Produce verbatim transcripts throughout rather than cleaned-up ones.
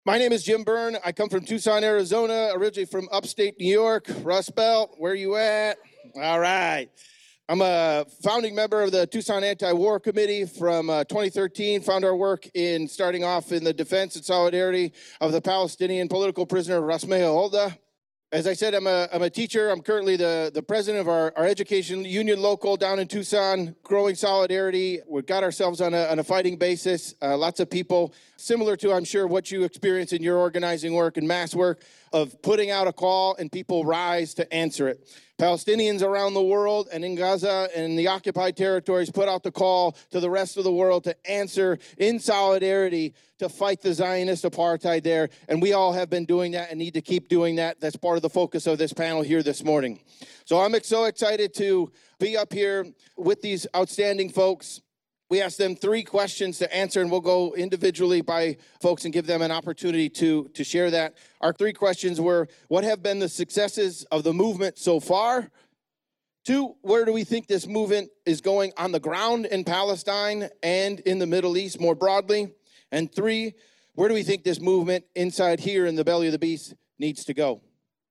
My name is Jim Byrne. I come from Tucson, Arizona, originally from upstate New York. Rust Belt, where you at? All right. I'm a founding member of the Tucson Anti-War Committee from uh, twenty thirteen. Found our work in starting off in the defense and solidarity of the Palestinian political prisoner Rasmea Holda. As I said, I'm a, I'm a teacher. I'm currently the, the president of our, our education union local down in Tucson, growing solidarity. We've got ourselves on a, on a fighting basis. Uh, lots of people, similar to, I'm sure, what you experience in your organizing work and mass work, of putting out a call and people rise to answer it. Palestinians around the world and in Gaza and the occupied territories put out the call to the rest of the world to answer in solidarity to fight the Zionist apartheid there. And we all have been doing that and need to keep doing that. That's part of the focus of this panel here this morning. So I'm so excited to be up here with these outstanding folks. We asked them three questions to answer, and we'll go individually by folks and give them an opportunity to, to share that. Our three questions were, what have been the successes of the movement so far? Two, where do we think this movement is going on the ground in Palestine and in the Middle East more broadly? And three, where do we think this movement inside here in the belly of the beast needs to go?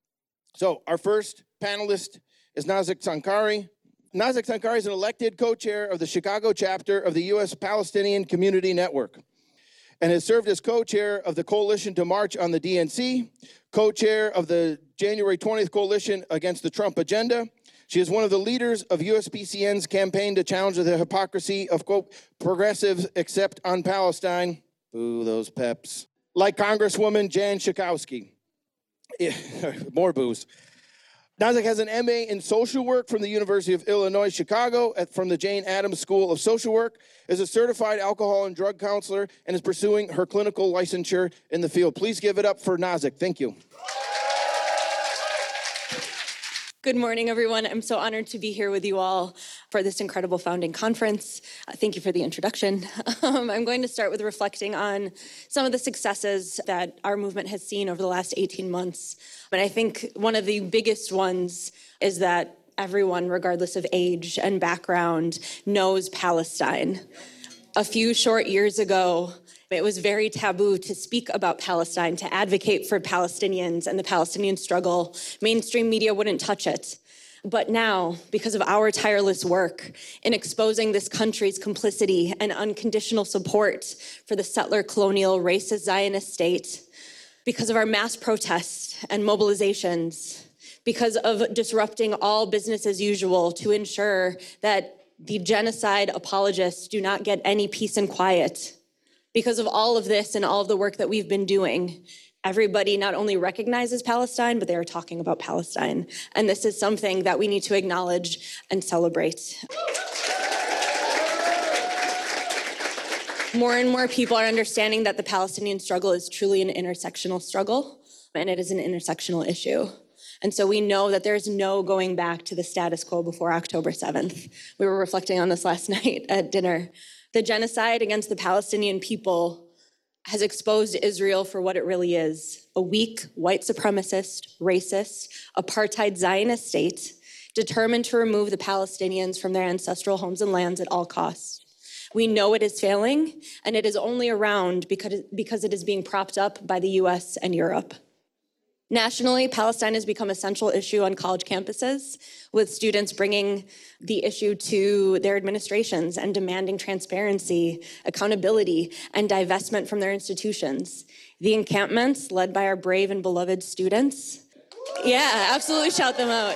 So our first panelist is Nazak Sankari. Nazak Sankari is an elected co-chair of the Chicago chapter of the U S Palestinian Community Network and has served as co-chair of the Coalition to March on the D N C, co-chair of the January twentieth Coalition Against the Trump Agenda. She is one of the leaders of U S P C N's campaign to challenge the hypocrisy of, quote, progressives except on Palestine. Boo, those peps. Like Congresswoman Jan Schakowsky. Yeah, more boos. Nazak has an M A in social work from the University of Illinois, Chicago, at, from the Jane Addams School of Social Work, is a certified alcohol and drug counselor, and is pursuing her clinical licensure in the field. Please give it up for Nazak. Thank you. Good morning, everyone. I'm so honored to be here with you all for this incredible founding conference. Uh, thank you for the introduction. Um, I'm going to start with reflecting on some of the successes that our movement has seen over the last eighteen months. And I think one of the biggest ones is that everyone, regardless of age and background, knows Palestine. A few short years ago, it was very taboo to speak about Palestine, to advocate for Palestinians and the Palestinian struggle. Mainstream media wouldn't touch it. But now, because of our tireless work in exposing this country's complicity and unconditional support for the settler, colonial, racist Zionist state, because of our mass protests and mobilizations, because of disrupting all business as usual to ensure that the genocide apologists do not get any peace and quiet, because of all of this and all of the work that we've been doing, everybody not only recognizes Palestine, but they are talking about Palestine. And this is something that we need to acknowledge and celebrate. More and more people are understanding that the Palestinian struggle is truly an intersectional struggle, and it is an intersectional issue. And so we know that there's no going back to the status quo before October seventh. We were reflecting on this last night at dinner. The genocide against the Palestinian people has exposed Israel for what it really is, a weak, white supremacist, racist, apartheid Zionist state determined to remove the Palestinians from their ancestral homes and lands at all costs. We know it is failing, and it is only around because, because it is being propped up by the U S and Europe. Nationally, Palestine has become a central issue on college campuses, with students bringing the issue to their administrations and demanding transparency, accountability, and divestment from their institutions. The encampments, led by our brave and beloved students, yeah, absolutely shout them out.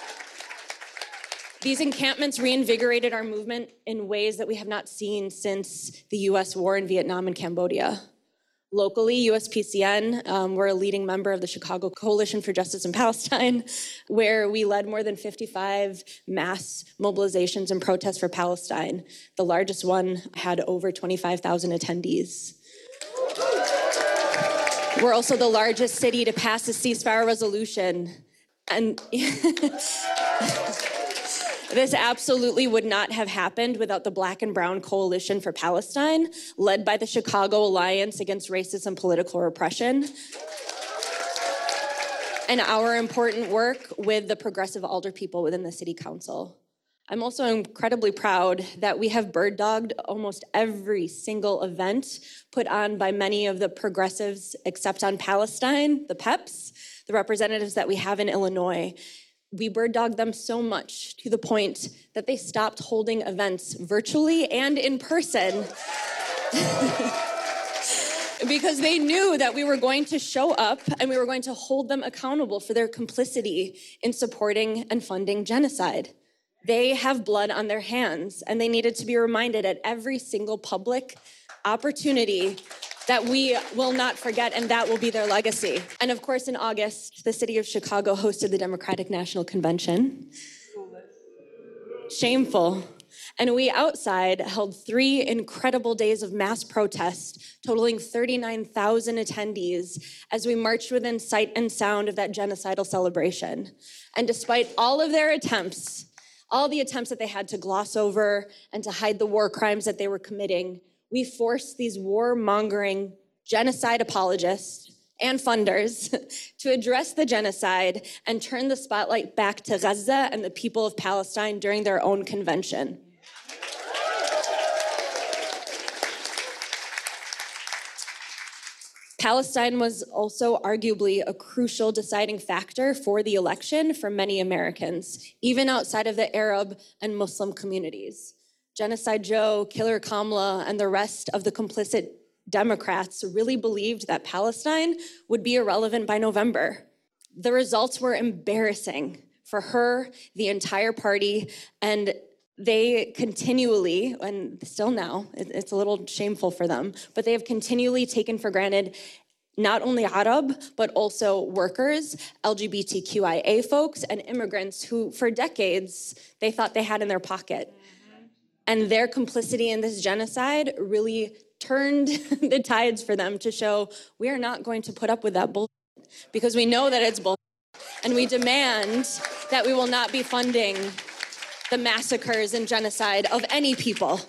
These encampments reinvigorated our movement in ways that we have not seen since the U S war in Vietnam and Cambodia. Locally, U S P C N, um, we're a leading member of the Chicago Coalition for Justice in Palestine, where we led more than fifty-five mass mobilizations and protests for Palestine. The largest one had over twenty-five thousand attendees. We're also the largest city to pass a ceasefire resolution. And this absolutely would not have happened without the Black and Brown Coalition for Palestine, led by the Chicago Alliance Against Racism and Political Repression, and our important work with the progressive alder people within the city council. I'm also incredibly proud that we have bird dogged almost every single event put on by many of the progressives, except on Palestine, the P E Ps, the representatives that we have in Illinois. We bird dogged them so much to the point that they stopped holding events virtually and in person because they knew that we were going to show up and we were going to hold them accountable for their complicity in supporting and funding genocide. They have blood on their hands, and they needed to be reminded at every single public opportunity that we will not forget, and that will be their legacy. And of course, in August, the city of Chicago hosted the Democratic National Convention. Shameful. And we outside held three incredible days of mass protest, totaling thirty-nine thousand attendees as we marched within sight and sound of that genocidal celebration. And despite all of their attempts, all the attempts that they had to gloss over and to hide the war crimes that they were committing, we forced these war-mongering genocide apologists and funders to address the genocide and turn the spotlight back to Gaza and the people of Palestine during their own convention. Palestine was also arguably a crucial deciding factor for the election for many Americans, even outside of the Arab and Muslim communities. Genocide Joe, Killer Kamala, and the rest of the complicit Democrats really believed that Palestine would be irrelevant by November. The results were embarrassing for her, the entire party, and they continually, and still now, it's a little shameful for them, but they have continually taken for granted not only Arab, but also workers, L G B T Q I A folks, and immigrants who, for decades, they thought they had in their pocket. Mm-hmm. And their complicity in this genocide really turned the tides for them to show we are not going to put up with that bullshit because we know that it's bullshit. And we demand that we will not be funding the massacres and genocide of any people.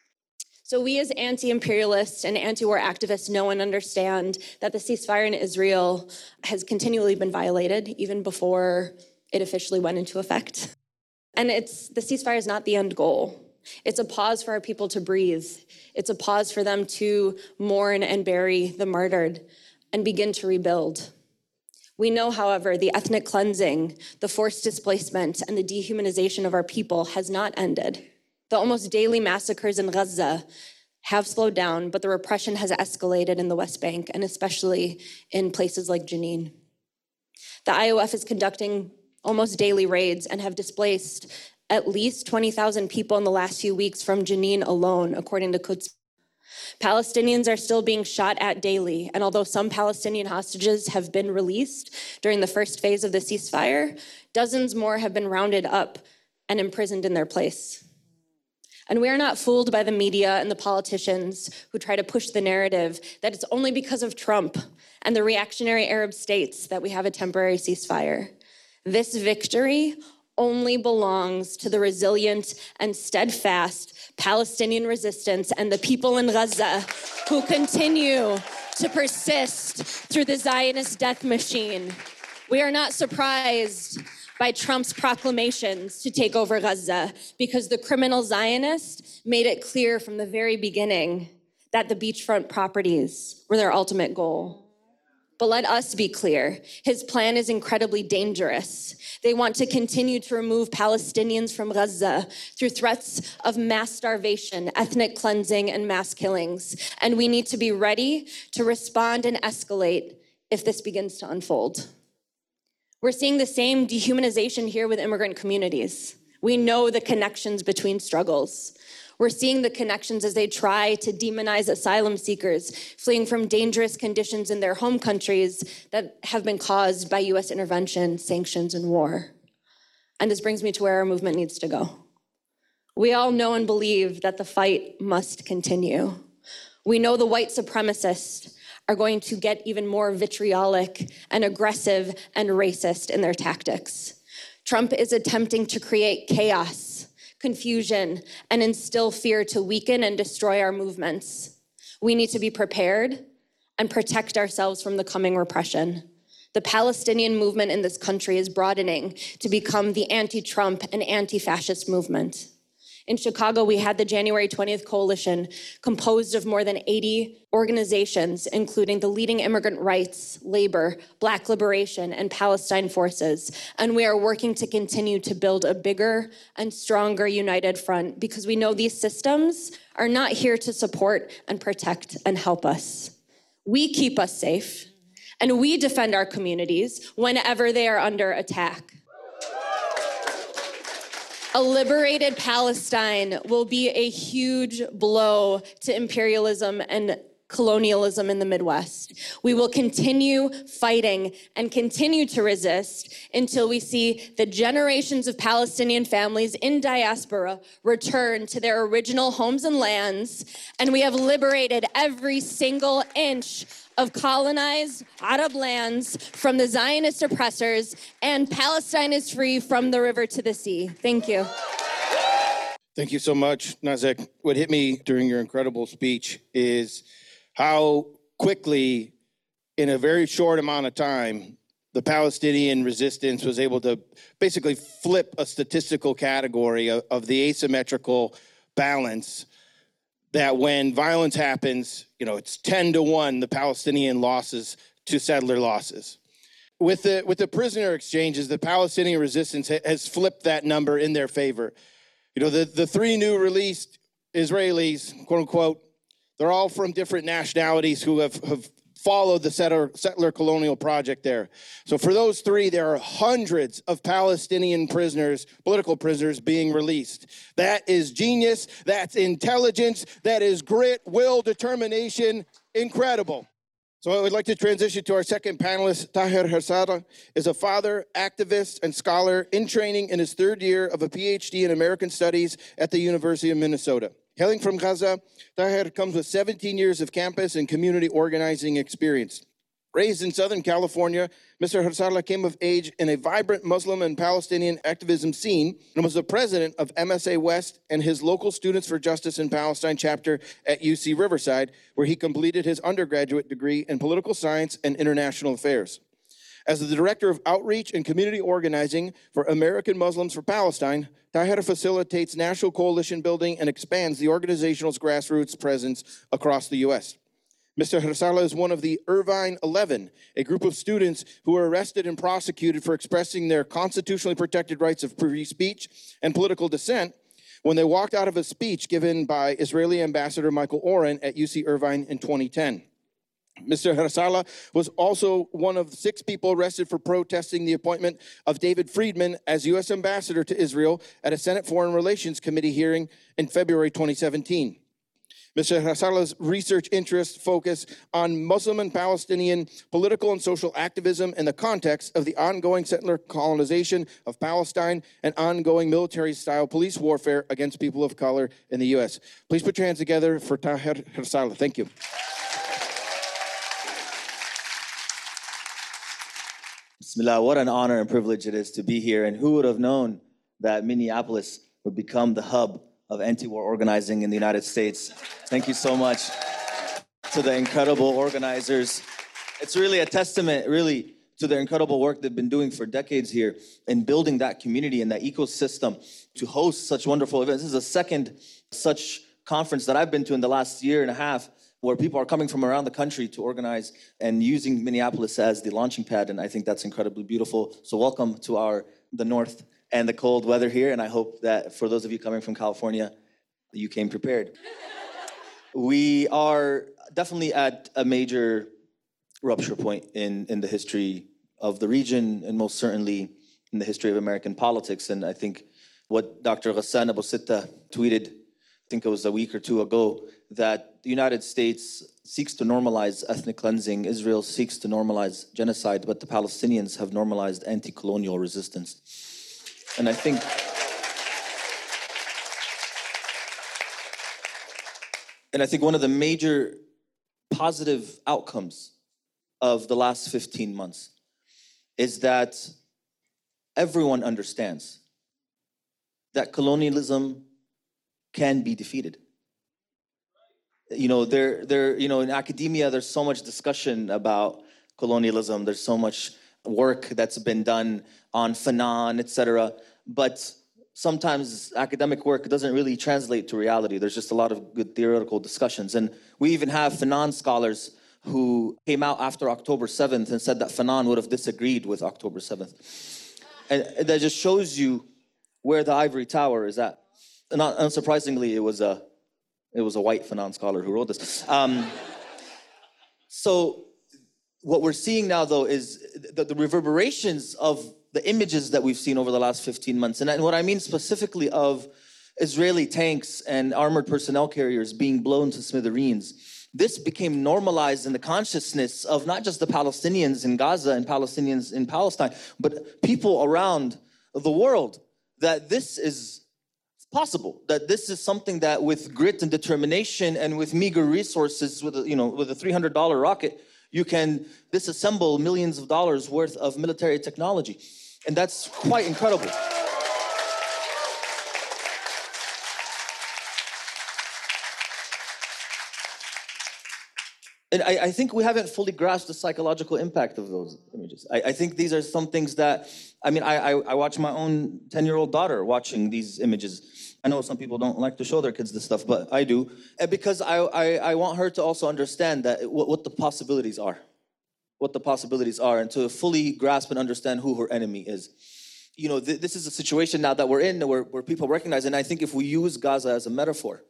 So we as anti-imperialists and anti-war activists know and understand that the ceasefire in Israel has continually been violated even before it officially went into effect. And it's the ceasefire is not the end goal. It's a pause for our people to breathe. It's a pause for them to mourn and bury the martyred and begin to rebuild. We know, however, the ethnic cleansing, the forced displacement, and the dehumanization of our people has not ended. The almost daily massacres in Gaza have slowed down, but the repression has escalated in the West Bank, and especially in places like Jenin. The I O F is conducting almost daily raids and have displaced at least twenty thousand people in the last few weeks from Jenin alone, according to Quds. Palestinians are still being shot at daily, and although some Palestinian hostages have been released during the first phase of the ceasefire, dozens more have been rounded up and imprisoned in their place. And we are not fooled by the media and the politicians who try to push the narrative that it's only because of Trump and the reactionary Arab states that we have a temporary ceasefire. This victory only belongs to the resilient and steadfast Palestinian resistance and the people in Gaza who continue to persist through the Zionist death machine. We are not surprised by Trump's proclamations to take over Gaza because the criminal Zionists made it clear from the very beginning that the beachfront properties were their ultimate goal. But let us be clear, his plan is incredibly dangerous. They want to continue to remove Palestinians from Gaza through threats of mass starvation, ethnic cleansing, and mass killings. And we need to be ready to respond and escalate if this begins to unfold. We're seeing the same dehumanization here with immigrant communities. We know the connections between struggles. We're seeing the connections as they try to demonize asylum seekers fleeing from dangerous conditions in their home countries that have been caused by U S intervention, sanctions, and war. And this brings me to where our movement needs to go. We all know and believe that the fight must continue. We know the white supremacists are going to get even more vitriolic and aggressive and racist in their tactics. Trump is attempting to create chaos, confusion, and instill fear to weaken and destroy our movements. We need to be prepared and protect ourselves from the coming repression. The Palestinian movement in this country is broadening to become the anti-Trump and anti-fascist movement. In Chicago, we had the January twentieth Coalition, composed of more than eighty organizations, including the leading immigrant rights, labor, Black liberation, and Palestine forces. And we are working to continue to build a bigger and stronger united front because we know these systems are not here to support and protect and help us. We keep us safe, and we defend our communities whenever they are under attack. A liberated Palestine will be a huge blow to imperialism and colonialism in the Midwest. We will continue fighting and continue to resist until we see the generations of Palestinian families in diaspora return to their original homes and lands, and we have liberated every single inch of colonized Arab lands from the Zionist oppressors, and Palestine is free from the river to the sea. Thank you. Thank you so much, Nazek. What hit me during your incredible speech is how quickly, in a very short amount of time, the Palestinian resistance was able to basically flip a statistical category of, of the asymmetrical balance that when violence happens, you know, it's ten to one, the Palestinian losses to settler losses. With the, with the prisoner exchanges, the Palestinian resistance ha- has flipped that number in their favor. You know, the, the three new released Israelis, quote unquote, they're all from different nationalities who have, have followed the settler, settler colonial project there. So for those three, there are hundreds of Palestinian prisoners, political prisoners being released. That is genius, that's intelligence, that is grit, will, determination, incredible. So I would like to transition to our second panelist. Taher Harsala is a father, activist, and scholar in training in his third year of a P H D in American Studies at the University of Minnesota. Hailing from Gaza, Taher comes with seventeen years of campus and community organizing experience. Raised in Southern California, Mister Harsala came of age in a vibrant Muslim and Palestinian activism scene and was the president of M S A West and his local Students for Justice in Palestine chapter at U C Riverside, where he completed his undergraduate degree in political science and international affairs. As the director of outreach and community organizing for American Muslims for Palestine, Taher facilitates national coalition building and expands the organization's grassroots presence across the U S. Mister Harsala is one of the Irvine eleven, a group of students who were arrested and prosecuted for expressing their constitutionally protected rights of free speech and political dissent when they walked out of a speech given by Israeli Ambassador Michael Oren at U C Irvine in twenty ten. Mister Harsala was also one of six people arrested for protesting the appointment of David Friedman as U S Ambassador to Israel at a Senate Foreign Relations Committee hearing in February twenty seventeen. Mister Harsala's research interests focus on Muslim and Palestinian political and social activism in the context of the ongoing settler colonization of Palestine and ongoing military-style police warfare against people of color in the U S. Please put your hands together for Taher Harsala. Thank you. Bismillah, what an honor and privilege it is to be here. And who would have known that Minneapolis would become the hub of anti-war organizing in the United States? Thank you so much to the incredible organizers. It's really a testament, really, to the incredible work they've been doing for decades here in building that community and that ecosystem to host such wonderful events. This is the second such conference that I've been to in the last year and a half, where people are coming from around the country to organize and using Minneapolis as the launching pad, and I think that's incredibly beautiful. So welcome to our the North and the cold weather here, and I hope that for those of you coming from California, you came prepared. We are definitely at a major rupture point in, in the history of the region, and most certainly in the history of American politics. And I think what Doctor Ghassan Abu Sitta tweeted, I think it was a week or two ago, that the United States seeks to normalize ethnic cleansing, Israel seeks to normalize genocide, but the Palestinians have normalized anti-colonial resistance. And I think and I think one of the major positive outcomes of the last fifteen months is that everyone understands that colonialism can be defeated. You know, there, there, you know, in academia, there's so much discussion about colonialism. There's so much work that's been done on Fanon, et cetera. But sometimes academic work doesn't really translate to reality. There's just a lot of good theoretical discussions. And we even have Fanon scholars who came out after October seventh and said that Fanon would have disagreed with October seventh. And that just shows you where the ivory tower is at. And not unsurprisingly, it was a, it was a white Fanon scholar who wrote this. Um, so what we're seeing now, though, is the, the reverberations of the images that we've seen over the last fifteen months. And, and what I mean specifically of Israeli tanks and armored personnel carriers being blown to smithereens. This became normalized in the consciousness of not just the Palestinians in Gaza and Palestinians in Palestine, but people around the world, that this is possible, that this is something that with grit and determination and with meager resources, with a, you know, with a three hundred dollar rocket, you can disassemble millions of dollars worth of military technology. And that's quite incredible. And I, I think we haven't fully grasped the psychological impact of those images. I, I think these are some things that, I mean, I, I, I watch my own ten-year-old daughter watching these images. I know some people don't like to show their kids this stuff, but I do. And because I, I, I want her to also understand that what, what the possibilities are. What the possibilities are, and to fully grasp and understand who her enemy is. You know, th- this is a situation now that we're in where, where people recognize, and I think if we use Gaza as a metaphor,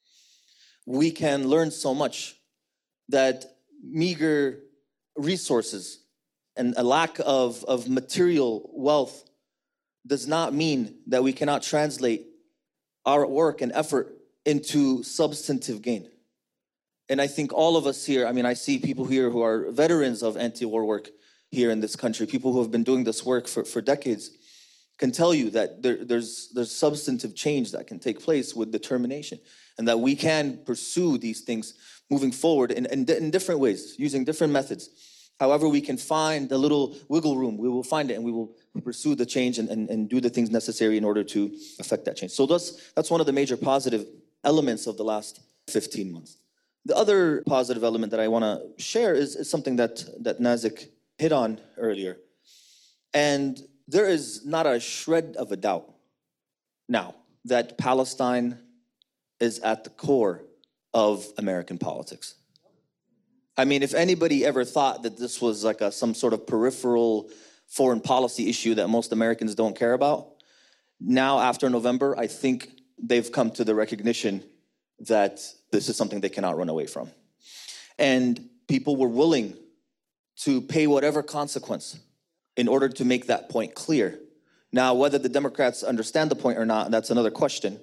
we can learn so much. That meager resources and a lack of, of material wealth does not mean that we cannot translate our work and effort into substantive gain. And I think all of us here, I mean, I see people here who are veterans of anti-war work here in this country, people who have been doing this work for, for decades, can tell you that there, there's, there's substantive change that can take place with determination, and that we can pursue these things moving forward in, in, in different ways, using different methods. However we can find a little wiggle room, we will find it, and we will pursue the change and, and, and do the things necessary in order to affect that change. So that's, that's one of the major positive elements of the last fifteen months. The other positive element that I want to share is, is something that, that Nazik hit on earlier. And there is not a shred of a doubt now that Palestine is at the core of American politics. I mean, if anybody ever thought that this was like a, some sort of peripheral foreign policy issue that most Americans don't care about, now after November, I think they've come to the recognition that this is something they cannot run away from. And people were willing to pay whatever consequence in order to make that point clear. Now, whether the Democrats understand the point or not, that's another question.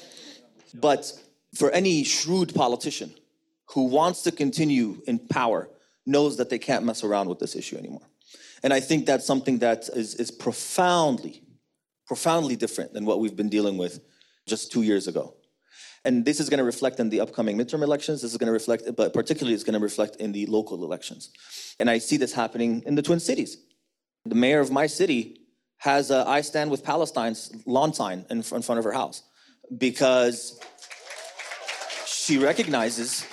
But for any shrewd politician who wants to continue in power knows that they can't mess around with this issue anymore. And I think that's something that is, is profoundly, profoundly different than what we've been dealing with just two years ago. And this is going to reflect in the upcoming midterm elections. This is going to reflect, but particularly it's going to reflect in the local elections. And I see this happening in the Twin Cities. The mayor of my city has a I Stand With Palestine's lawn sign in front of her house because she recognizes,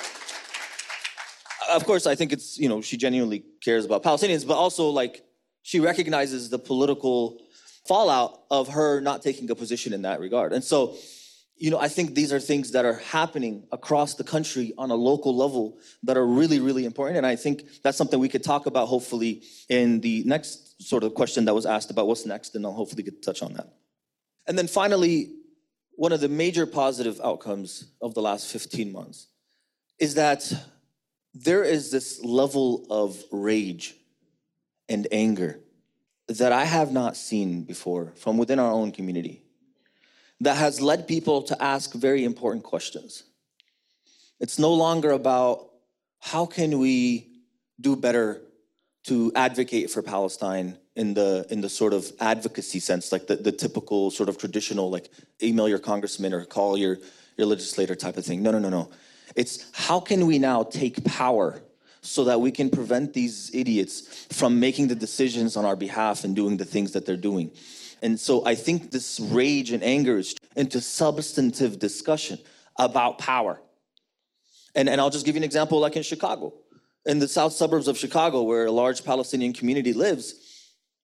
of course, I think it's, you know, she genuinely cares about Palestinians, but also like she recognizes the political fallout of her not taking a position in that regard. And so, you know, I think these are things that are happening across the country on a local level that are really, really important. And I think that's something we could talk about, hopefully, in the next sort of question that was asked about what's next, and I'll hopefully get to touch on that. And then finally, one of the major positive outcomes of the last fifteen months is that there is this level of rage and anger that I have not seen before from within our own community, that has led people to ask very important questions. It's no longer about how can we do better to advocate for Palestine in the in the sort of advocacy sense, like the, the typical sort of traditional, like email your congressman or call your, your legislator type of thing. No, no, no, no. It's how can we now take power so that we can prevent these idiots from making the decisions on our behalf and doing the things that they're doing. And so I think this rage and anger is into substantive discussion about power. And, and I'll just give you an example, like in Chicago. In the south suburbs of Chicago, where a large Palestinian community lives,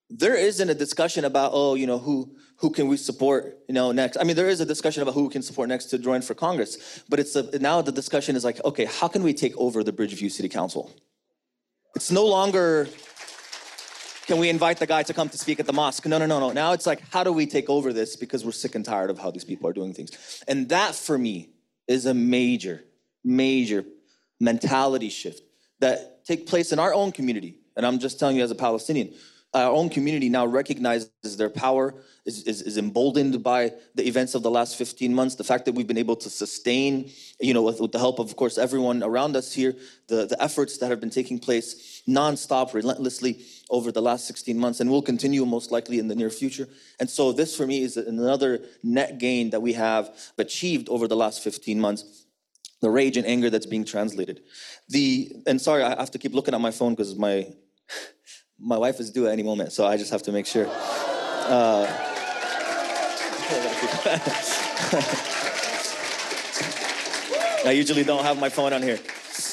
there isn't a discussion about, oh, you know, who who can we support, you know, next. I mean, there is a discussion about who we can support next to join for Congress, but it's a, now the discussion is like, okay, how can we take over the Bridgeview City Council? It's no longer, can we invite the guy to come to speak at the mosque? No, no, no, no. Now it's like, how do we take over this because we're sick and tired of how these people are doing things? And that, for me, is a major, major mentality shift that take place in our own community. And I'm just telling you as a Palestinian, our own community now recognizes their power, is, is, is emboldened by the events of the last fifteen months. The fact that we've been able to sustain, you know, with, with the help of, of course, everyone around us here, the, the efforts that have been taking place nonstop, relentlessly over the last sixteen months, and will continue most likely in the near future. And so this, for me, is another net gain that we have achieved over the last fifteen months. The rage and anger that's being translated. The, and sorry, I have to keep looking at my phone because my, my wife is due at any moment, so I just have to make sure. Uh, I usually don't have my phone on here.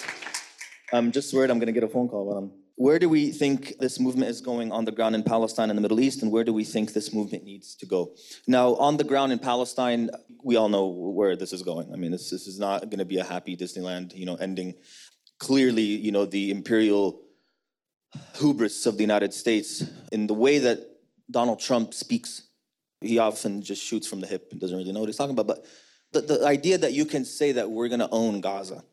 I'm just worried I'm gonna get a phone call while I'm... Where do we think this movement is going on the ground in Palestine and the Middle East, and where do we think this movement needs to go? Now, on the ground in Palestine, we all know where this is going. I mean, this, this is not gonna be a happy Disneyland, you know, ending. Clearly, you know, the imperial hubris of the United States in the way that Donald Trump speaks. He often just shoots from the hip and doesn't really know what he's talking about. But the, the idea that you can say that we're gonna own Gaza,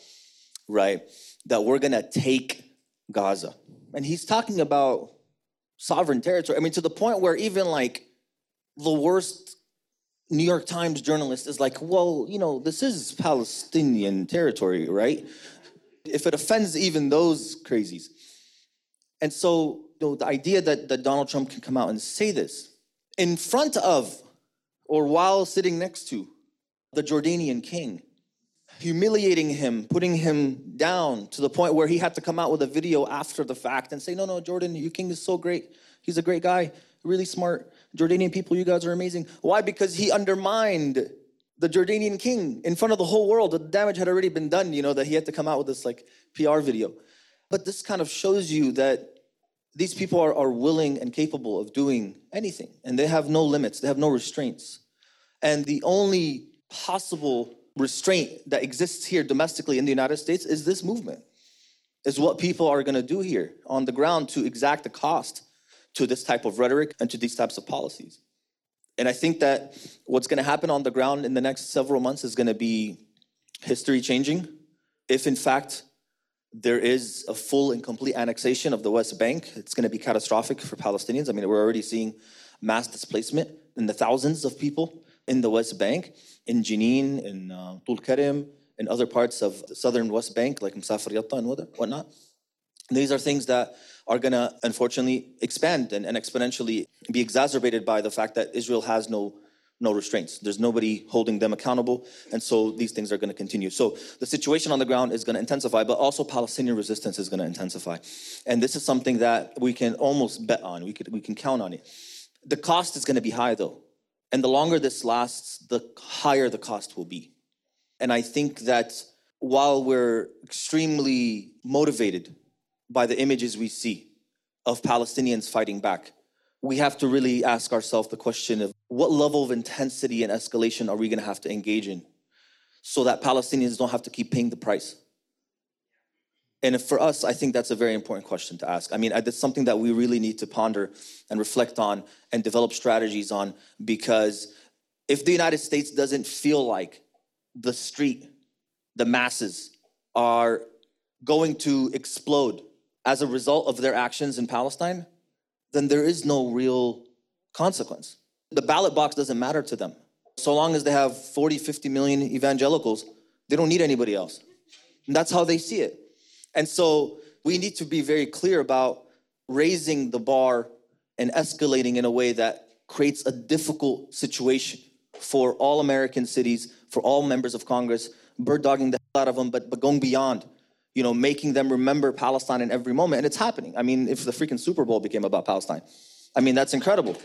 right? That we're gonna take Gaza. And he's talking about sovereign territory. I mean, to the point where even like the worst New York Times journalist is like, well, you know, this is Palestinian territory, right? If it offends even those crazies. And so, you know, the idea that, that Donald Trump can come out and say this in front of or while sitting next to the Jordanian king, humiliating him, putting him down to the point where he had to come out with a video after the fact and say, no, no, Jordan, your king is so great. He's a great guy, really smart. Jordanian people, you guys are amazing. Why? Because he undermined the Jordanian king in front of the whole world. The damage had already been done, you know, that he had to come out with this like P R video. But this kind of shows you that these people are, are willing and capable of doing anything, and they have no limits, they have no restraints. And the only possible restraint that exists here domestically in the United States is this movement, is what people are gonna do here on the ground to exact a cost to this type of rhetoric and to these types of policies. And I think that what's gonna happen on the ground in the next several months is gonna be history changing. If in fact, there is a full and complete annexation of the West Bank, it's gonna be catastrophic for Palestinians. I mean, we're already seeing mass displacement in the thousands of people in the West Bank, in Jenin, in uh, Tul Karim, in other parts of the southern West Bank, like Musafir Yatta and whatnot. These are things that are gonna, unfortunately, expand and, and exponentially be exacerbated by the fact that Israel has no, no restraints. There's nobody holding them accountable, and so these things are gonna continue. So the situation on the ground is gonna intensify, but also Palestinian resistance is gonna intensify. And this is something that we can almost bet on, we, could, we can count on it. The cost is gonna be high though. And the longer this lasts, the higher the cost will be. And I think that while we're extremely motivated by the images we see of Palestinians fighting back, we have to really ask ourselves the question of what level of intensity and escalation are we gonna have to engage in so that Palestinians don't have to keep paying the price? And for us, I think that's a very important question to ask. I mean, it's something that we really need to ponder and reflect on and develop strategies on, because if the United States doesn't feel like the street, the masses are going to explode as a result of their actions in Palestine, then there is no real consequence. The ballot box doesn't matter to them. So long as they have forty, fifty million evangelicals, they don't need anybody else. And that's how they see it. And so we need to be very clear about raising the bar and escalating in a way that creates a difficult situation for all American cities, for all members of Congress, bird dogging the hell out of them, but, but going beyond, you know, making them remember Palestine in every moment. And it's happening. I mean, if the freaking Super Bowl became about Palestine, I mean, that's incredible.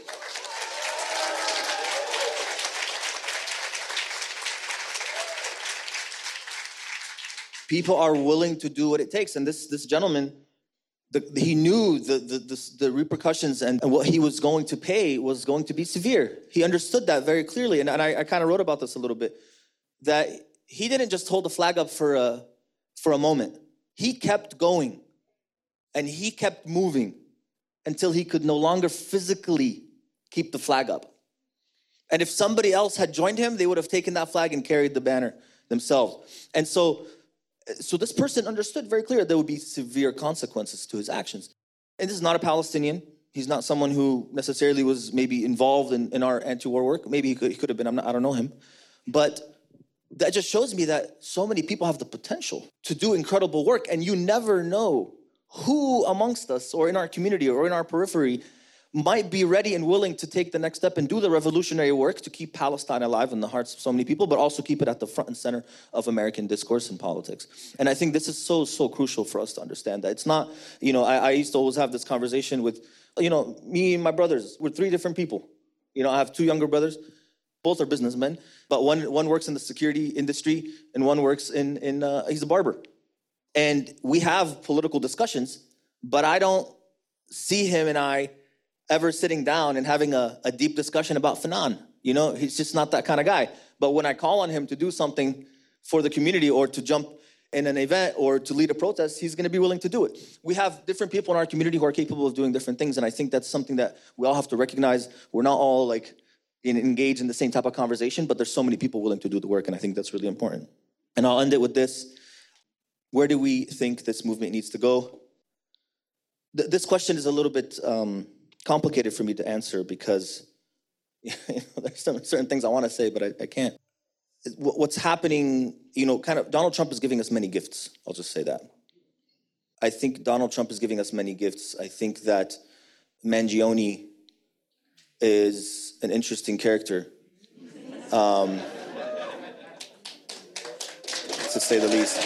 People are willing to do what it takes. And this, this gentleman The, he knew the, the, the, the repercussions and what he was going to pay was going to be severe. He understood that very clearly. And, and I, I kind of wrote about this a little bit, that he didn't just hold the flag up for a, for a moment. He kept going and he kept moving until he could no longer physically keep the flag up. And if somebody else had joined him, they would have taken that flag and carried the banner themselves. And so So this person understood very clearly there would be severe consequences to his actions. And this is not a Palestinian. He's not someone who necessarily was maybe involved in, in our anti-war work. Maybe he could, he could have been, I'm not, I don't know him. But that just shows me that so many people have the potential to do incredible work. And you never know who amongst us or in our community or in our periphery might be ready and willing to take the next step and do the revolutionary work to keep Palestine alive in the hearts of so many people, but also keep it at the front and center of American discourse and politics. And I think this is so, so crucial for us to understand that it's not, you know, I, I used to always have this conversation with, you know, me and my brothers. We're three different people. You know, I have two younger brothers. Both are businessmen, but one one works in the security industry and one works in, in uh, he's a barber. And we have political discussions, but I don't see him and I ever sitting down and having a, a deep discussion about Fanon. You know, he's just not that kind of guy. But when I call on him to do something for the community or to jump in an event or to lead a protest, he's going to be willing to do it. We have different people in our community who are capable of doing different things, and I think that's something that we all have to recognize. We're not all like in, engaged in the same type of conversation, but there's so many people willing to do the work, and I think that's really important. And I'll end it with this. Where do we think this movement needs to go? Th- this question is a little bit um, complicated for me to answer because you know, there's some certain things I want to say, but I, I can't. What's happening, you know, kind of, Donald Trump is giving us many gifts. I'll just say that. I think Donald Trump is giving us many gifts. I think that Mangione is an interesting character, um, to say the least.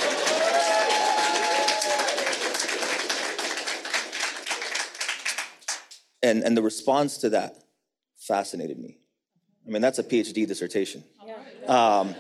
And, and the response to that fascinated me. I mean, that's a PhD dissertation. Um,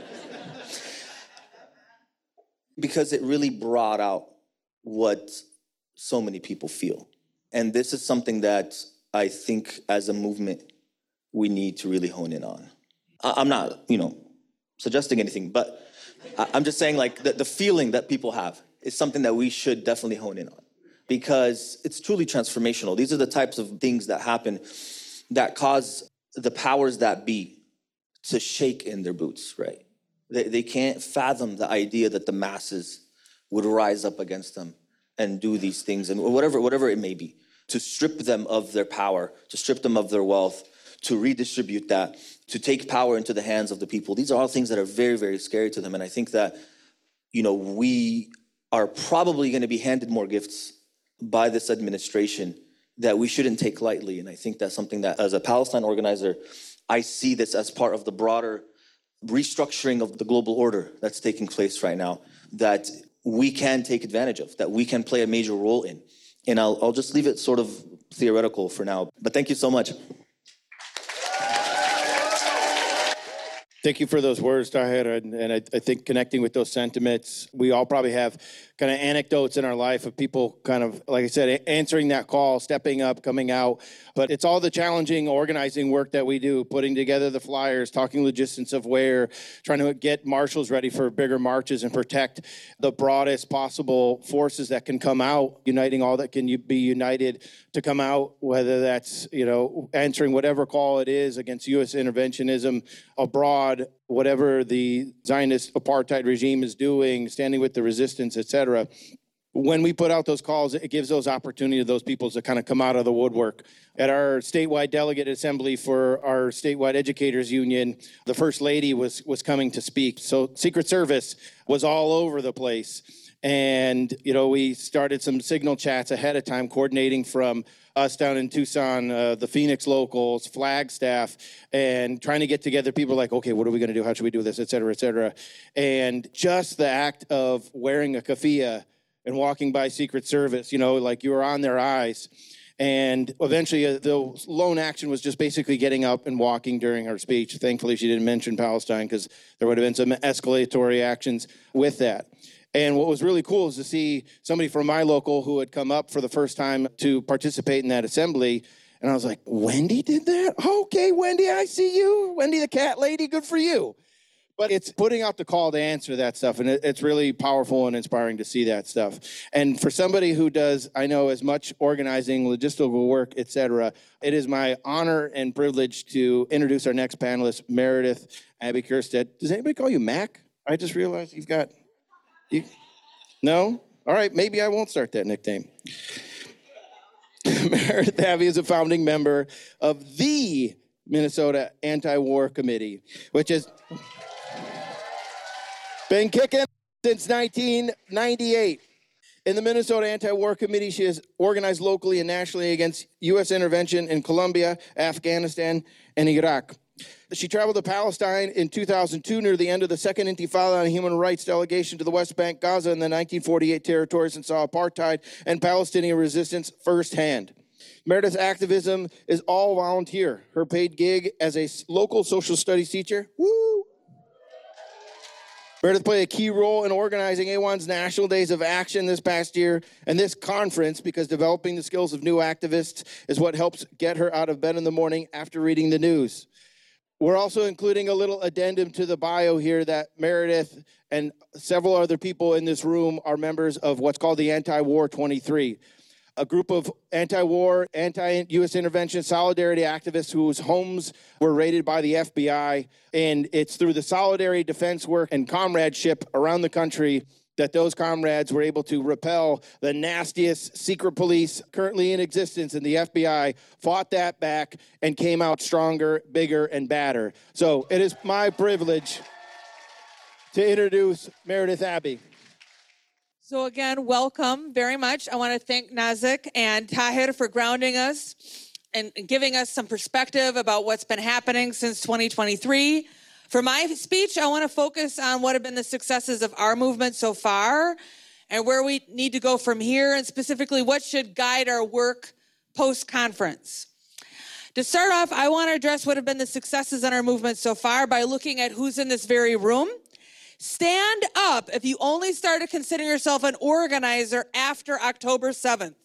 because it really brought out what so many people feel. And this is something that I think as a movement, we need to really hone in on. I, I'm not, you know, suggesting anything, but I, I'm just saying like the, the feeling that people have is something that we should definitely hone in on because it's truly transformational. These are the types of things that happen that cause the powers that be to shake in their boots, right? They, they can't fathom the idea that the masses would rise up against them and do these things and whatever, whatever it may be, to strip them of their power, to strip them of their wealth, to redistribute that, to take power into the hands of the people. These are all things that are very, very scary to them. And I think that, you know, we are probably going to be handed more gifts by this administration that we shouldn't take lightly. And I think that's something that as a Palestine organizer, I see this as part of the broader restructuring of the global order that's taking place right now that we can take advantage of, that we can play a major role in. And I'll, I'll just leave it sort of theoretical for now. But thank you so much. Thank you for those words, Tahir, and, and I, I think connecting with those sentiments, we all probably have kind of anecdotes in our life of people kind of, like I said, answering that call, stepping up, coming out. But it's all the challenging organizing work that we do, putting together the flyers, talking logistics of where, trying to get marshals ready for bigger marches and protect the broadest possible forces that can come out, uniting all that can be united to come out, whether that's, you know, answering whatever call it is against U S interventionism abroad, whatever the Zionist apartheid regime is doing, standing with the resistance, et cetera. When we put out those calls, it gives those opportunity to those people to kind of come out of the woodwork. At our statewide delegate assembly for our statewide educators union, the first lady was was coming to speak. So Secret Service was all over the place. And, you know, we started some signal chats ahead of time, coordinating from us down in Tucson, uh, the Phoenix locals, Flagstaff, and trying to get together people like, okay, what are we going to do? How should we do this, et cetera, et cetera. And just the act of wearing a keffiyeh and walking by Secret Service, you know, like you were on their eyes. And eventually uh, the lone action was just basically getting up and walking during her speech. Thankfully, she didn't mention Palestine because there would have been some escalatory actions with that. And what was really cool is to see somebody from my local who had come up for the first time to participate in that assembly. And I was like, Wendy did that? Okay, Wendy, I see you. Wendy the cat lady, good for you. But it's putting out the call to answer that stuff, and it, it's really powerful and inspiring to see that stuff. And for somebody who does, I know, as much organizing, logistical work, et cetera, it is my honor and privilege to introduce our next panelist, Meredith Abby Kirstead. Does anybody call you Mac? I just realized you've got, you, no? All right, maybe I won't start that nickname. Meredith Abby is a founding member of the Minnesota Anti-War Committee, which is been kicking since nineteen ninety-eight. In the Minnesota Anti-War Committee, she has organized locally and nationally against U S intervention in Colombia, Afghanistan, and Iraq. She traveled to Palestine in two thousand two near the end of the Second Intifada on a human rights delegation to the West Bank, Gaza, and the nineteen forty-eight territories, and saw apartheid and Palestinian resistance firsthand. Meredith's activism is all volunteer. Her paid gig as a local social studies teacher, woo! Meredith played a key role in organizing A WAN's National Days of Action this past year and this conference because developing the skills of new activists is what helps get her out of bed in the morning after reading the news. We're also including a little addendum to the bio here that Meredith and several other people in this room are members of what's called the Anti-War twenty-three, a group of anti-war, anti-U S intervention solidarity activists whose homes were raided by the F B I. And it's through the solidarity defense work and comradeship around the country that those comrades were able to repel the nastiest secret police currently in existence, and the F B I fought that back and came out stronger, bigger, and badder. So it is my privilege to introduce Meredith Abby. So again, welcome very much. I want to thank Nazik and Tahir for grounding us and giving us some perspective about what's been happening since twenty twenty-three. For my speech, I want to focus on what have been the successes of our movement so far and where we need to go from here, and specifically what should guide our work post-conference. To start off, I want to address what have been the successes in our movement so far by looking at who's in this very room. Stand up if you only started considering yourself an organizer after October seventh.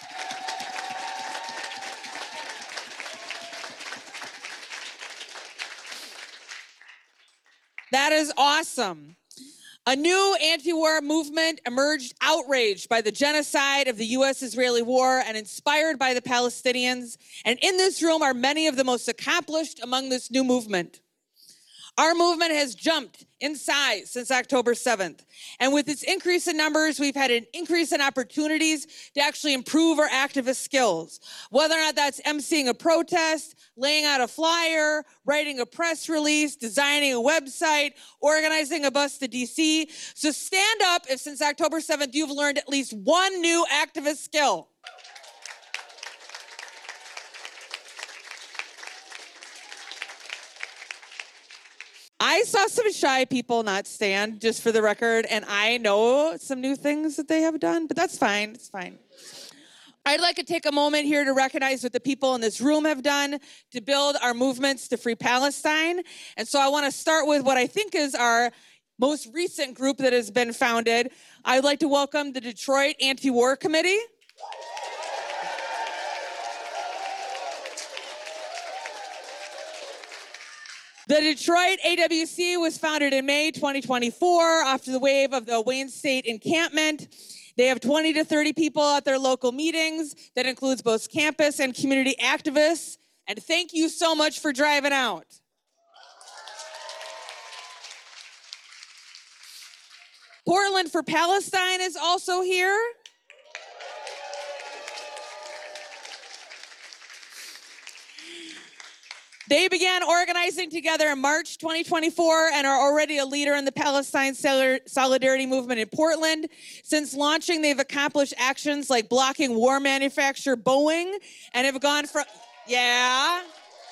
That is awesome. A new anti-war movement emerged outraged by the genocide of the U S-Israeli war and inspired by the Palestinians. And in this room are many of the most accomplished among this new movement. Our movement has jumped in size since October seventh. And with its increase in numbers, we've had an increase in opportunities to actually improve our activist skills. Whether or not that's emceeing a protest, laying out a flyer, writing a press release, designing a website, organizing a bus to D C. So stand up if since October seventh you've learned at least one new activist skill. I saw some shy people not stand, just for the record, and I know some new things that they have done, but that's fine, it's fine. I'd like to take a moment here to recognize what the people in this room have done to build our movements to free Palestine. And so I want to start with what I think is our most recent group that has been founded. I'd like to welcome the Detroit Anti-War Committee. The Detroit A W C was founded in May twenty twenty-four after the wave of the Wayne State encampment. They have twenty to thirty people at their local meetings. That includes both campus and community activists. And thank you so much for driving out. Portland for Palestine is also here. They began organizing together in March twenty twenty-four and are already a leader in the Palestine solidarity movement in Portland. Since launching, they've accomplished actions like blocking war manufacturer Boeing and have gone from, yeah,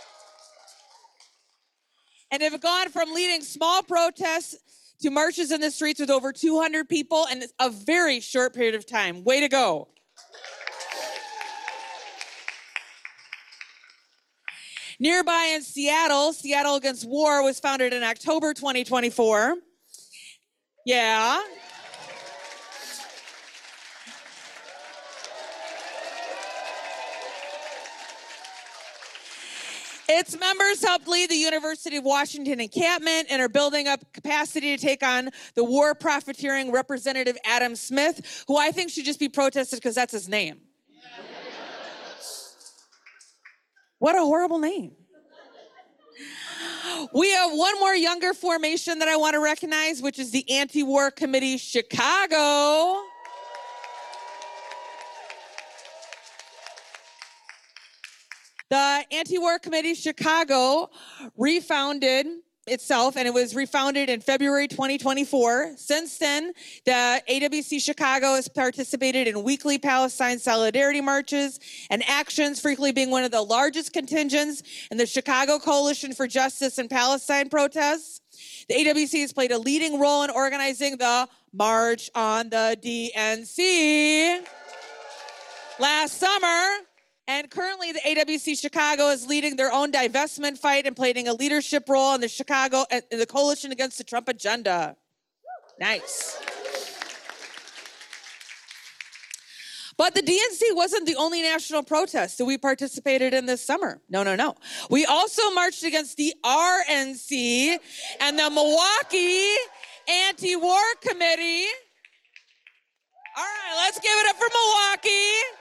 and have gone from leading small protests to marches in the streets with over two hundred people in a very short period of time. Way to go. Nearby in Seattle, Seattle Against War was founded in October twenty twenty-four. Yeah. Its members helped lead the University of Washington encampment and are building up capacity to take on the war profiteering Representative Adam Smith, who I think should just be protested because that's his name. What a horrible name. We have one more younger formation that I want to recognize, which is the Anti-War Committee Chicago. The Anti-War Committee Chicago refounded itself, and it was refounded in February twenty twenty-four. Since then, the A W C Chicago has participated in weekly Palestine solidarity marches and actions, frequently being one of the largest contingents in the Chicago Coalition for Justice and Palestine protests. The A W C has played a leading role in organizing the March on the D N C last summer. And currently, the A W C Chicago is leading their own divestment fight and playing a leadership role in the Chicago in the coalition against the Trump agenda. Nice. But the D N C wasn't the only national protest that we participated in this summer. No, no, no. We also marched against the R N C and the Milwaukee Anti-War Committee. All right, let's give it up for Milwaukee.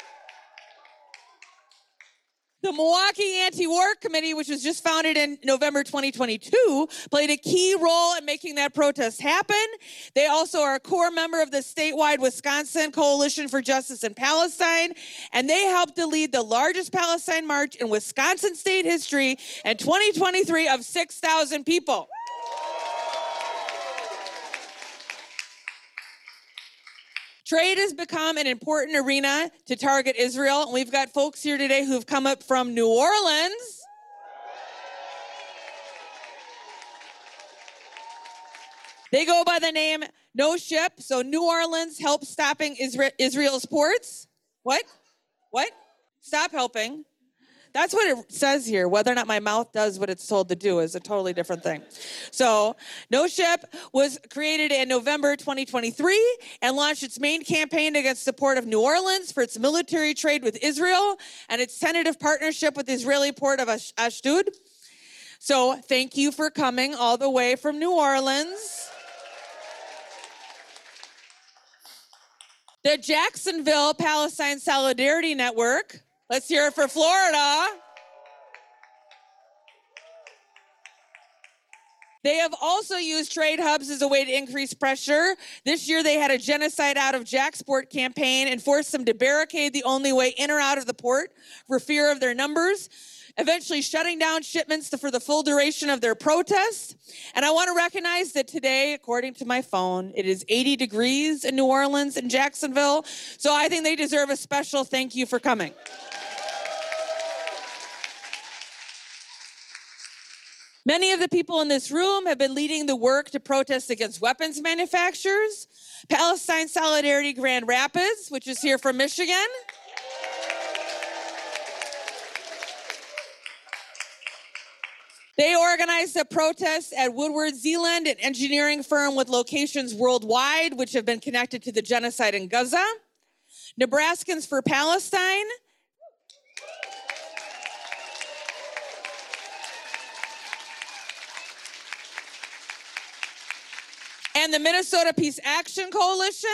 The Milwaukee Anti-War Committee, which was just founded in November twenty twenty-two, played a key role in making that protest happen. They also are a core member of the statewide Wisconsin Coalition for Justice in Palestine, and they helped to lead the largest Palestine march in Wisconsin state history in twenty twenty-three of six thousand people. Trade has become an important arena to target Israel, and we've got folks here today who've come up from New Orleans. They go by the name No Ship, so New Orleans helps stopping Isra- Israel's ports. What? What? Stop helping. That's what it says here. Whether or not my mouth does what it's told to do is a totally different thing. So, No Ship was created in November twenty twenty-three and launched its main campaign against support of New Orleans for its military trade with Israel and its tentative partnership with the Israeli port of Ash- Ashdod. So, thank you for coming all the way from New Orleans. The Jacksonville Palestine Solidarity Network. Let's hear it for Florida. They have also used trade hubs as a way to increase pressure. This year, they had a genocide out of Jacksport campaign and forced them to barricade the only way in or out of the port for fear of their numbers, eventually shutting down shipments for the full duration of their protest. And I want to recognize that today, according to my phone, it is eighty degrees in New Orleans and Jacksonville. So I think they deserve a special thank you for coming. Many of the people in this room have been leading the work to protest against weapons manufacturers. Palestine Solidarity Grand Rapids, which is here from Michigan. They organized a protest at Woodward Zeeland, an engineering firm with locations worldwide, which have been connected to the genocide in Gaza. Nebraskans for Palestine. And the Minnesota Peace Action Coalition.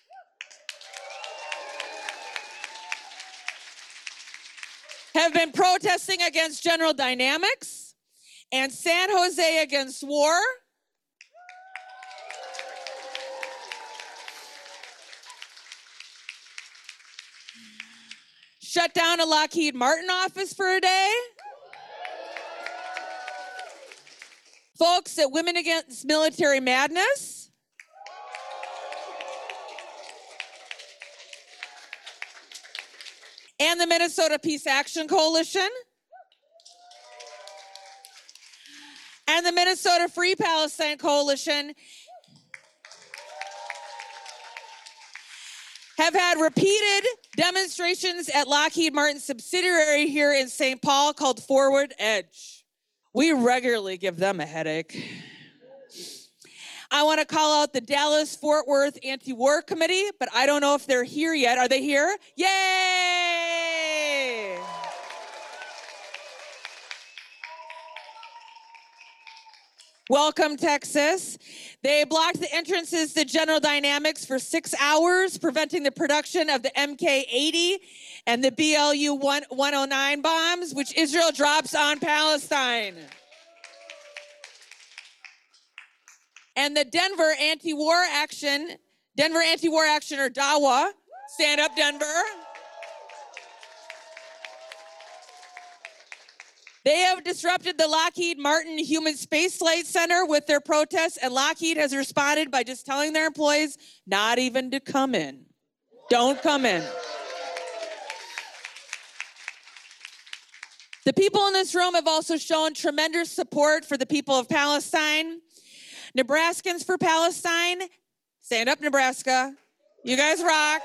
Have been protesting against General Dynamics and San Jose Against War. Shut down a Lockheed Martin office for a day. Folks at Women Against Military Madness. And the Minnesota Peace Action Coalition. And the Minnesota Free Palestine Coalition have had repeated demonstrations at Lockheed Martin's subsidiary here in Saint Paul called Forward Edge. We regularly give them a headache. I want to call out the Dallas-Fort Worth Anti-War Committee, but I don't know if they're here yet. Are they here? Yay! Welcome, Texas. They blocked the entrances to General Dynamics for six hours, preventing the production of the M K eighty and the B L U one oh nine bombs, which Israel drops on Palestine. And the Denver Anti-War Action, Denver Anti-War Action, or DAWA, stand up Denver. They have disrupted the Lockheed Martin Human Space Flight Center with their protests, and Lockheed has responded by just telling their employees not even to come in. Don't come in. The people in this room have also shown tremendous support for the people of Palestine. Nebraskans for Palestine, stand up, Nebraska. You guys rock.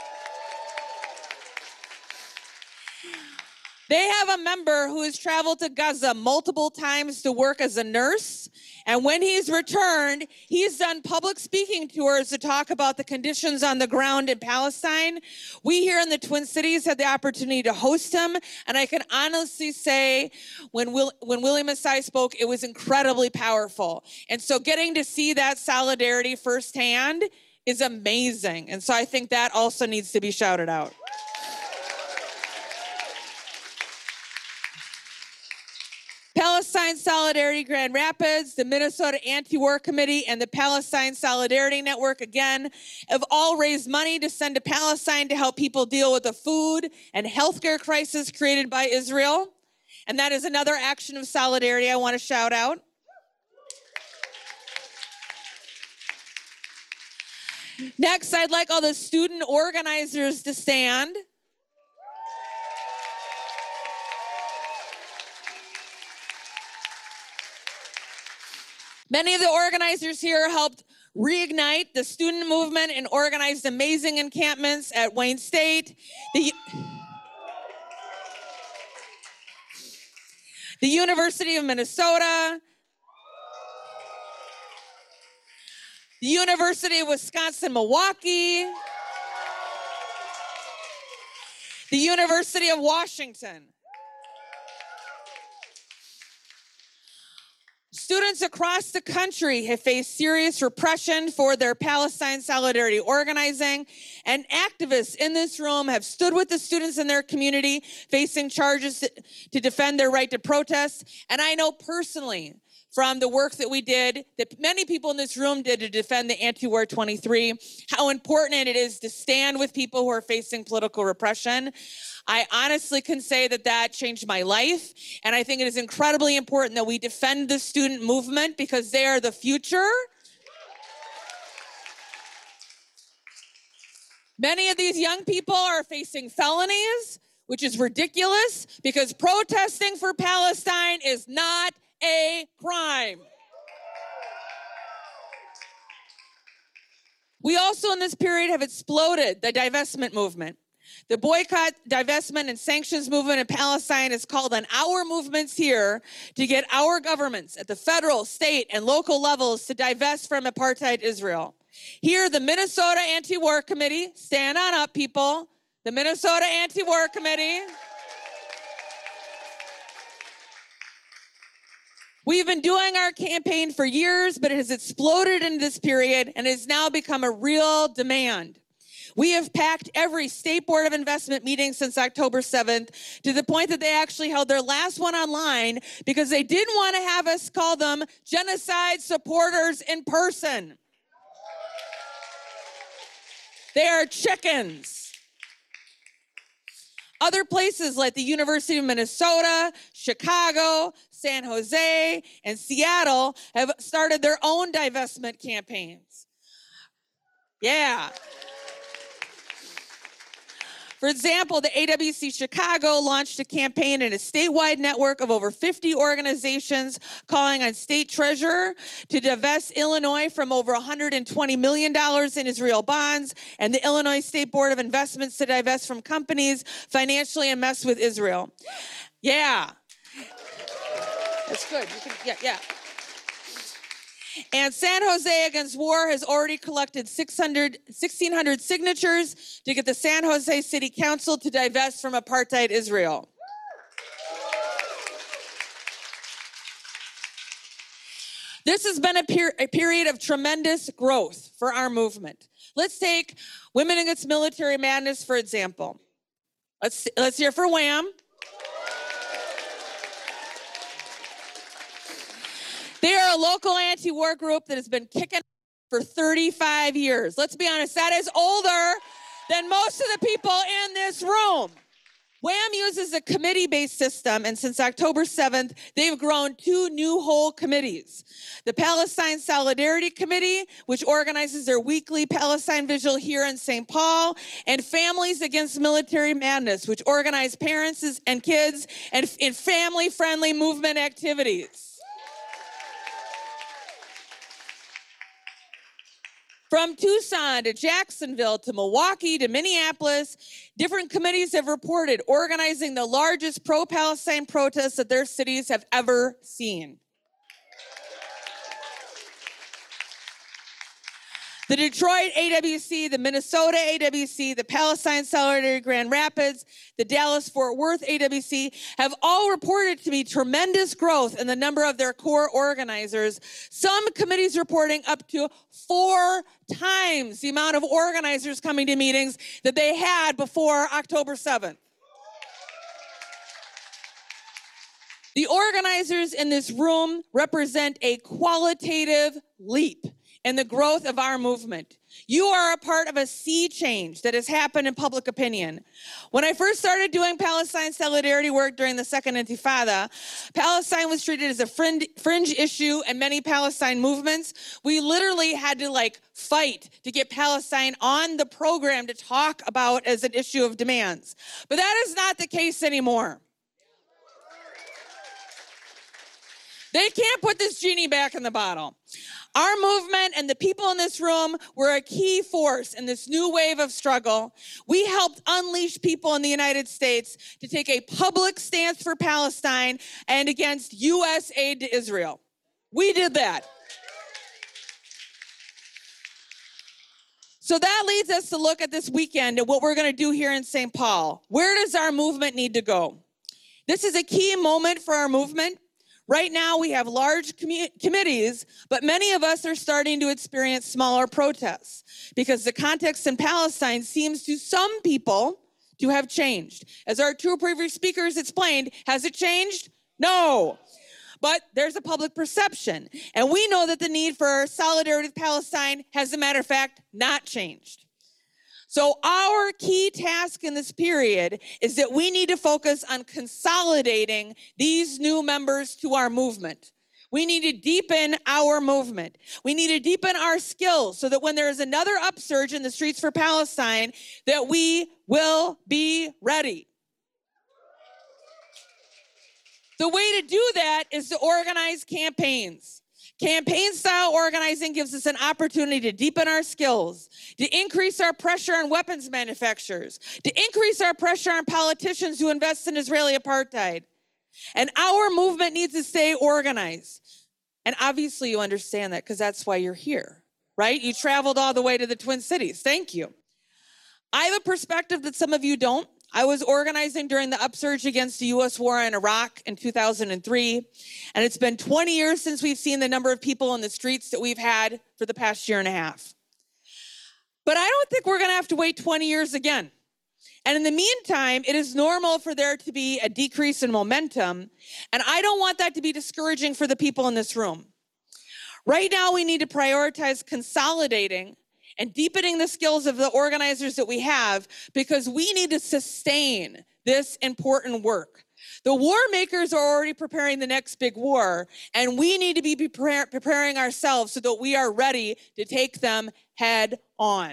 They have a member who has traveled to Gaza multiple times to work as a nurse. And when he's returned, he's done public speaking tours to talk about the conditions on the ground in Palestine. We here in the Twin Cities had the opportunity to host him. And I can honestly say when, Will, when Willie Messiah spoke, it was incredibly powerful. And so getting to see that solidarity firsthand is amazing. And so I think that also needs to be shouted out. Palestine Solidarity Grand Rapids, the Minnesota Anti-War Committee, and the Palestine Solidarity Network, again, have all raised money to send to Palestine to help people deal with the food and healthcare crisis created by Israel. And that is another action of solidarity I want to shout out. Next, I'd like all the student organizers to stand. Many of the organizers here helped reignite the student movement and organized amazing encampments at Wayne State, the, the University of Minnesota, the University of Wisconsin-Milwaukee, the University of Washington. Students across the country have faced serious repression for their Palestine solidarity organizing, and activists in this room have stood with the students in their community facing charges to, to defend their right to protest. And I know personally from the work that we did, that many people in this room did to defend the Anti-War twenty-three, how important it is to stand with people who are facing political repression. I honestly can say that that changed my life, and I think it is incredibly important that we defend the student movement because they are the future. Many of these young people are facing felonies, which is ridiculous because protesting for Palestine is not a crime. We also in this period have exploded the divestment movement. The boycott, divestment, and sanctions movement in Palestine is called on our movements here to get our governments at the federal, state, and local levels to divest from apartheid Israel. Here, the Minnesota Anti-War Committee, stand on up, people. The Minnesota Anti-War Committee. We've been doing our campaign for years, but it has exploded in this period and has now become a real demand. We have packed every State Board of Investment meeting since October seventh to the point that they actually held their last one online because they didn't want to have us call them genocide supporters in person. They are chickens. Other places like the University of Minnesota, Chicago, San Jose, and Seattle have started their own divestment campaigns. Yeah. For example, the A W C Chicago launched a campaign in a statewide network of over fifty organizations calling on state treasurer to divest Illinois from over one hundred twenty million dollars in Israel bonds and the Illinois State Board of Investments to divest from companies financially and mess with Israel. Yeah. That's good. You can, yeah, yeah. And San Jose Against War has already collected six hundred, sixteen hundred signatures to get the San Jose City Council to divest from apartheid Israel. This has been a, per- a period of tremendous growth for our movement. Let's take Women Against Military Madness, for example. Let's, let's hear for WHAM. They are a local anti-war group that has been kicking for thirty-five years. Let's be honest, that is older than most of the people in this room. WHAM uses a committee-based system, and since October seventh, they've grown two new whole committees. The Palestine Solidarity Committee, which organizes their weekly Palestine Vigil here in Saint Paul, and Families Against Military Madness, which organize parents and kids and in family-friendly movement activities. From Tucson to Jacksonville to Milwaukee to Minneapolis, different committees have reported organizing the largest pro-Palestine protests that their cities have ever seen. The Detroit A W C, the Minnesota A W C, the Palestine Solidarity Grand Rapids, the Dallas-Fort Worth A W C have all reported to me tremendous growth in the number of their core organizers. Some committees reporting up to four times the amount of organizers coming to meetings that they had before October seventh. The organizers in this room represent a qualitative leap in the growth of our movement. You are a part of a sea change that has happened in public opinion. When I first started doing Palestine solidarity work during the Second Intifada, Palestine was treated as a fringe, fringe issue in many Palestine movements. We literally had to like fight to get Palestine on the program to talk about as an issue of demands. But that is not the case anymore. They can't put this genie back in the bottle. Our movement and the people in this room were a key force in this new wave of struggle. We helped unleash people in the United States to take a public stance for Palestine and against U S aid to Israel. We did that. So that leads us to look at this weekend and what we're going to do here in Saint Paul. Where does our movement need to go? This is a key moment for our movement. Right now, we have large commu- committees, but many of us are starting to experience smaller protests because the context in Palestine seems to some people to have changed. As our two previous speakers explained, has it changed? No. But there's a public perception, and we know that the need for solidarity with Palestine has, as a matter of fact, not changed. So our key task in this period is that we need to focus on consolidating these new members to our movement. We need to deepen our movement. We need to deepen our skills so that when there is another upsurge in the streets for Palestine, that we will be ready. The way to do that is to organize campaigns. Campaign-style organizing gives us an opportunity to deepen our skills, to increase our pressure on weapons manufacturers, to increase our pressure on politicians who invest in Israeli apartheid. And our movement needs to stay organized. And obviously you understand that because that's why you're here, right? You traveled all the way to the Twin Cities. Thank you. I have a perspective that some of you don't. I was organizing during the upsurge against the U S war in Iraq in two thousand three, and it's been twenty years since we've seen the number of people in the streets that we've had for the past year and a half. But I don't think we're going to have to wait twenty years again. And in the meantime, it is normal for there to be a decrease in momentum, and I don't want that to be discouraging for the people in this room. Right now, we need to prioritize consolidating and deepening the skills of the organizers that we have because we need to sustain this important work. The war makers are already preparing the next big war, and we need to be prepare, preparing ourselves so that we are ready to take them head on.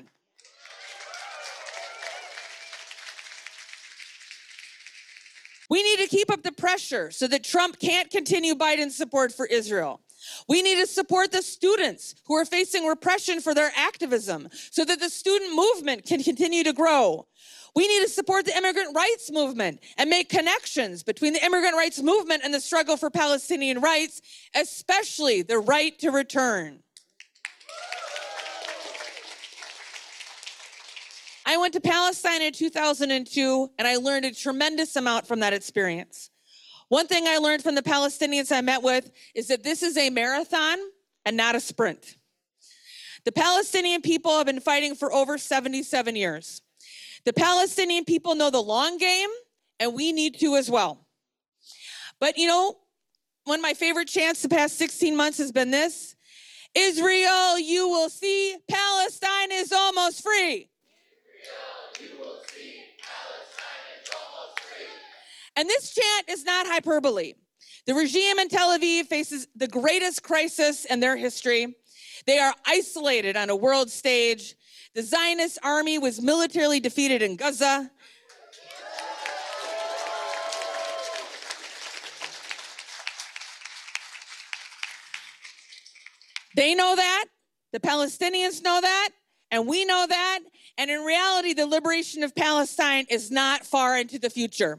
We need to keep up the pressure so that Trump can't continue Biden's support for Israel. We need to support the students who are facing repression for their activism so that the student movement can continue to grow. We need to support the immigrant rights movement and make connections between the immigrant rights movement and the struggle for Palestinian rights, especially the right to return. I went to Palestine in two thousand two, and I learned a tremendous amount from that experience. One thing I learned from the Palestinians I met with is that this is a marathon and not a sprint. The Palestinian people have been fighting for over seventy-seven years. The Palestinian people know the long game, and we need to as well. But you know, one of my favorite chants the past sixteen months has been this: Israel, you will see, Palestine is almost free. Israel, you will see, Palestine is almost free. And this chant is not hyperbole. The regime in Tel Aviv faces the greatest crisis in their history. They are isolated on a world stage. The Zionist army was militarily defeated in Gaza. They know that, the Palestinians know that, and we know that, and in reality, the liberation of Palestine is not far into the future.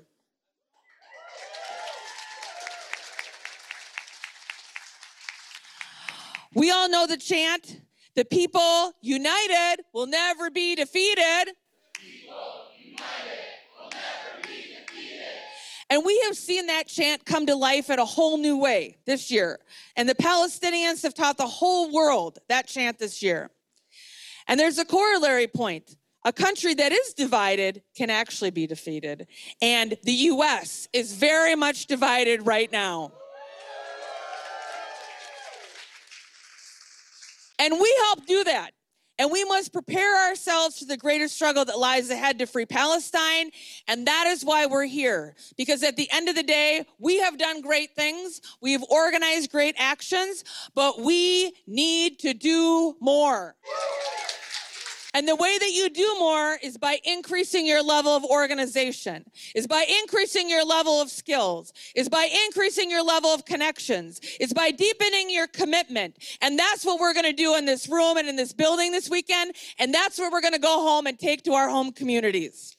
We all know the chant, the people united will never be defeated. People united will never be defeated. And we have seen that chant come to life in a whole new way this year. And the Palestinians have taught the whole world that chant this year. And there's a corollary point. A country that is divided can actually be defeated. And the U S is very much divided right now. And we help do that. And we must prepare ourselves for the greater struggle that lies ahead to free Palestine. And that is why we're here. Because at the end of the day, we have done great things. We've organized great actions, but we need to do more. And the way that you do more is by increasing your level of organization, is by increasing your level of skills, is by increasing your level of connections, is by deepening your commitment. And that's what we're going to do in this room and in this building this weekend. And that's what we're going to go home and take to our home communities.